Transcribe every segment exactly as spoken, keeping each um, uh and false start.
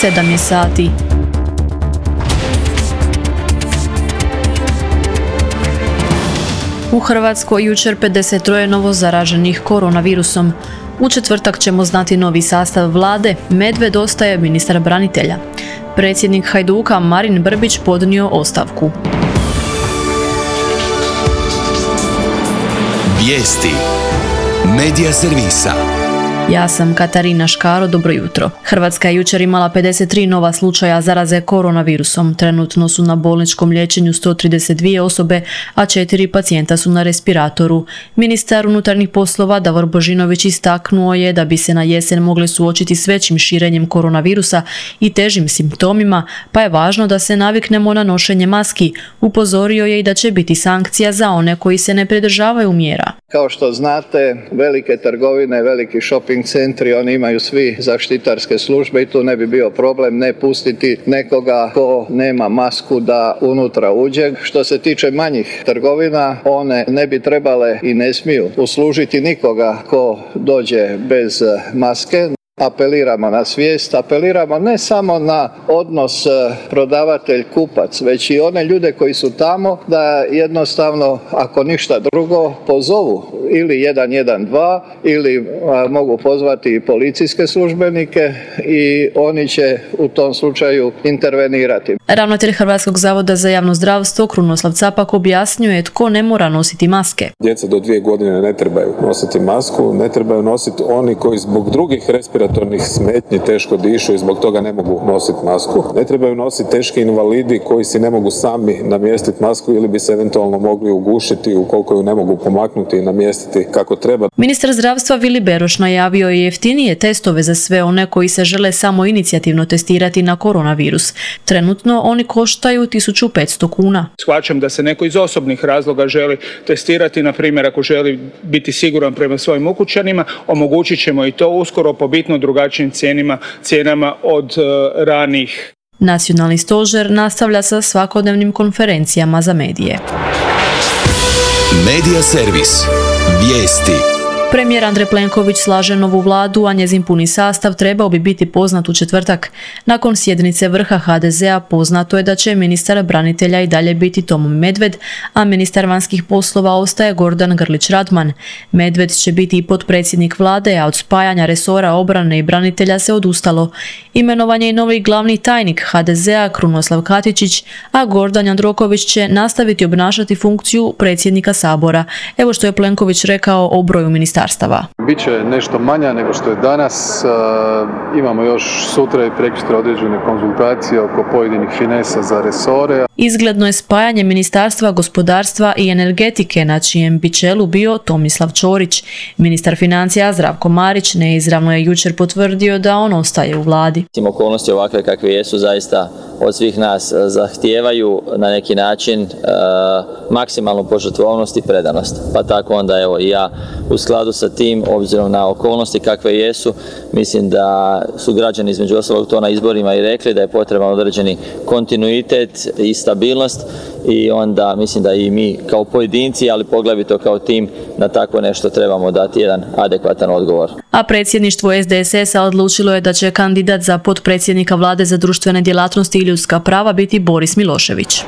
sedam je sati. U Hrvatskoj jučer pedeset tri novo zaraženih koronavirusom. U četvrtak ćemo znati novi sastav vlade. Medved ostaje ministar branitelja. Predsjednik Hajduka Marin Brbić podnio ostavku. Vijesti Medija servisa. Ja sam Katarina Škaro, dobro jutro. Hrvatska je jučer imala pedeset tri nova slučaja zaraze koronavirusom. Trenutno su na bolničkom liječenju sto trideset dvije osobe, a četiri pacijenta su na respiratoru. Ministar unutarnjih poslova Davor Božinović istaknuo je da bi se na jesen mogli suočiti s većim širenjem koronavirusa i težim simptomima, pa je važno da se naviknemo na nošenje maski. Upozorio je i da će biti sankcija za one koji se ne pridržavaju mjera. Kao što znate, velike trgovine, veliki shopping centri, oni imaju svi zaštitarske službe i tu ne bi bio problem ne pustiti nekoga ko nema masku da unutra uđe. Što se tiče manjih trgovina, one ne bi trebale i ne smiju uslužiti nikoga ko dođe bez maske. Apeliramo na svijest, apeliramo ne samo na odnos prodavatelj-kupac, već i one ljude koji su tamo da jednostavno, ako ništa drugo, pozovu ili jedan jedan dva ili a, mogu pozvati i policijske službenike i oni će u tom slučaju intervenirati. Ravnatelj Hrvatskog zavoda za javno zdravstvo Krunoslav Capak objasnjuje tko ne mora nositi maske. Djeca do dvije godine ne trebaju nositi masku, ne trebaju nositi oni koji zbog drugih respiratornih smetnji teško dišu i zbog toga ne mogu nositi masku. Ne trebaju nositi teški invalidi koji si ne mogu sami namjestiti masku ili bi se eventualno mogli ugušiti ukoliko ju ne mogu pomaknuti i namjestiti kako treba. Ministar zdravstva Vili Beroš najavio je jeftinije testove za sve one koji se žele samo inicijativno testirati na koronavirus. Trenutno oni koštaju tisuću petsto kuna. Shvaćam da se neko iz osobnih razloga želi testirati, na primjer ako želi biti siguran prema svojim ukućanima, omogućit ćemo i to uskoro po bitno drugačijim cijenama, cijenama od uh, ranih. Nacionalni stožer nastavlja sa svakodnevnim konferencijama za medije. Medija servis. Vijesti. Premijer Andrej Plenković slaže novu vladu, a njezin puni sastav trebao bi biti poznat u četvrtak. Nakon sjednice vrha ha de zea poznato je da će ministar branitelja i dalje biti Tomo Medved, a ministar vanjskih poslova ostaje Gordan Grlić Radman. Medved će biti i potpredsjednik vlade, a od spajanja resora obrane i branitelja se odustalo. Imenovan je i novi glavni tajnik ha de zea Krunoslav Katičić, a Gordan Jandroković će nastaviti obnašati funkciju predsjednika Sabora. Evo što je Plenković rekao o broju ministarstava. Biće nešto manja nego što je danas. Imamo još sutra i preksutra određene konzultacije oko pojedinih finesa za resore. Izgledno je spajanje Ministarstva gospodarstva i energetike, na čijem bi čelu bio Tomislav Ćorić. Ministar financija Zdravko Marić neizravno je jučer potvrdio da on ostaje u vladi. Okolnosti ovakve kakve jesu zaista od svih nas zahtijevaju na neki način e, maksimalnu požrtvovnost i predanost. Pa tako onda evo i ja u skladu sa tim, obzirom na okolnosti kakve jesu, mislim da su građani između ostalog to na izborima i rekli da je potreban određeni kontinuitet i stabilnost i onda mislim da i mi kao pojedinci, ali poglavito kao tim, na tako nešto trebamo dati jedan adekvatan odgovor. A predsjedništvo es de es es-a odlučilo je da će kandidat za potpredsjednika vlade za društvene djelatnosti i ljudska prava biti Boris Milošević.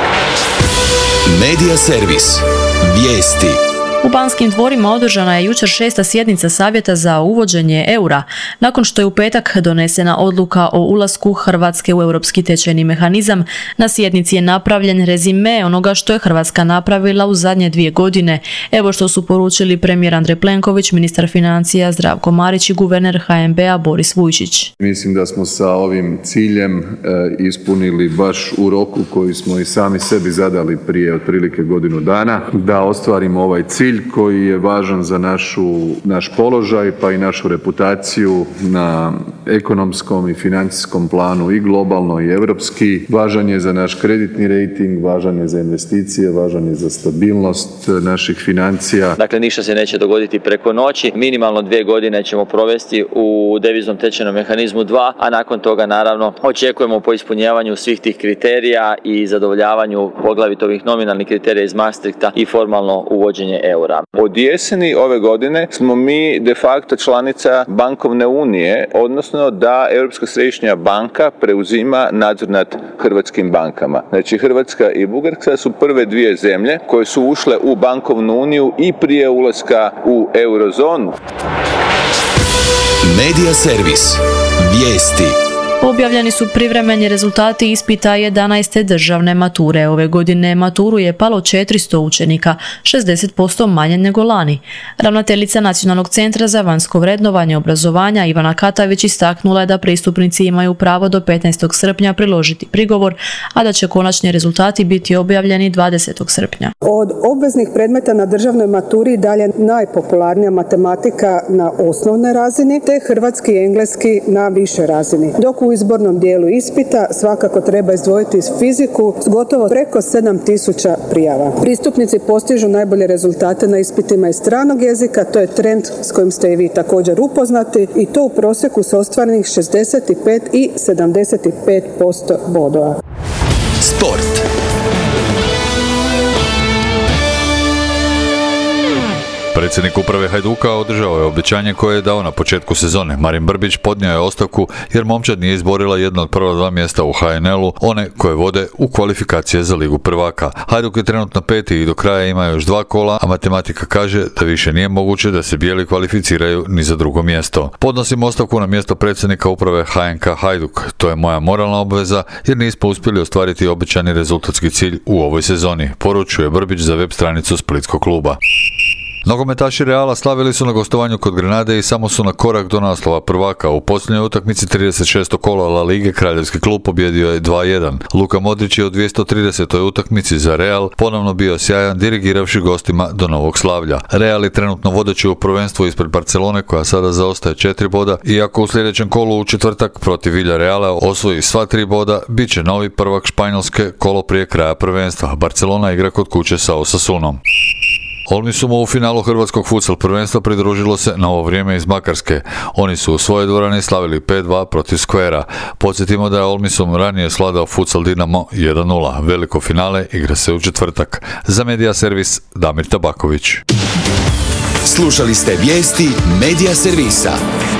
Medija servis. Vijesti. U Banskim dvorima održana je jučer šesta sjednica Savjeta za uvođenje eura, nakon što je u petak donesena odluka o ulasku Hrvatske u europski tečajni mehanizam. Na sjednici je napravljen rezime onoga što je Hrvatska napravila u zadnje dvije godine. Evo što su poručili premijer Andrej Plenković, ministar financija Zdravko Marić i guverner ha en be-a Boris Vujčić. Mislim da smo sa ovim ciljem e, ispunili baš u roku koji smo i sami sebi zadali prije otprilike godinu dana, da ostvarimo ovaj cilj koji je važan za našu, naš položaj pa i našu reputaciju na ekonomskom i financijskom planu i globalno i europski. Važan je za naš kreditni rejting, važan je za investicije, važan je za stabilnost naših financija. Dakle, ništa se neće dogoditi preko noći. Minimalno dvije godine ćemo provesti u deviznom tečajnom mehanizmu dva, a nakon toga naravno očekujemo po ispunjavanju svih tih kriterija i zadovoljavanju poglavito ovih nominalnih kriterija iz Maastrichta i formalno uvođenje eura. eura. Od jeseni ove godine smo mi de facto članica bankovne unije, odnosno da Europska središnja banka preuzima nadzor nad hrvatskim bankama. Znači Hrvatska i Bugarska su prve dvije zemlje koje su ušle u bankovnu uniju i prije ulaska u eurozonu. Medija servis. Vijesti. Objavljeni su privremeni rezultati ispita jedanaeste državne mature. Ove godine maturu je palo četiristo učenika, šezdeset posto manje nego lani. Ravnateljica Nacionalnog centra za vanjsko vrednovanje obrazovanja Ivana Katavić istaknula je da pristupnici imaju pravo do petnaestog srpnja priložiti prigovor, a da će konačni rezultati biti objavljeni dvadesetog srpnja. Od obveznih predmeta na državnoj maturi dalje najpopularnija matematika na osnovnoj razini, te hrvatski i engleski na višoj razini. Dok u izbornom dijelu ispita svakako treba izdvojiti fiziku s gotovo preko sedam tisuća prijava. Pristupnici postižu najbolje rezultate na ispitima iz stranog jezika, to je trend s kojim ste i vi također upoznati, i to u prosjeku s ostvarenih šezdeset pet i sedamdeset pet posto bodova. Sport. Predsjednik uprave Hajduka održao je obećanje koje je dao na početku sezone. Marin Brbić podnio je ostavku jer momčad nije izborila jedno od prva dva mjesta u ha en el-u, one koje vode u kvalifikacije za Ligu prvaka. Hajduk je trenutno peti i do kraja ima još dva kola, a matematika kaže da više nije moguće da se bijeli kvalificiraju ni za drugo mjesto. Podnosim ostavku na mjesto predsjednika uprave ha en ka Hajduk. To je moja moralna obveza jer nismo uspjeli ostvariti obećani rezultatski cilj u ovoj sezoni, poručuje Brbić za web stranicu splitskog kluba. Nogometaši Reala slavili su na gostovanju kod Grenade i samo su na korak do naslova prvaka. U posljednjoj utakmici trideset šestog kola La Lige kraljevski klub pobjedio je dva jedan. Luka Modrić je u dvjesto tridesetoj utakmici za Real ponovno bio sjajan, dirigiravši gostima do novog slavlja. Real je trenutno vodeći u prvenstvu ispred Barcelone koja sada zaostaje četiri boda, iako u sljedećem kolu u četvrtak protiv Villarreala osvoji sva tri boda, bit će novi prvak Španjolske kolo prije kraja prvenstva. Barcelona igra kod kuće sa Osasunom. Olmisumu u finalu hrvatskog futsal prvenstva pridružilo se Novo vrijeme iz Makarske. Oni su u svojoj dvorani slavili pet dva protiv Skvera. Podsjetimo da je Olmisum ranije svladao futsal Dinamo jedan nula. Veliko finale igra se u četvrtak. Za Medija servis Damir Tabaković. Slušali ste vijesti Medija servisa.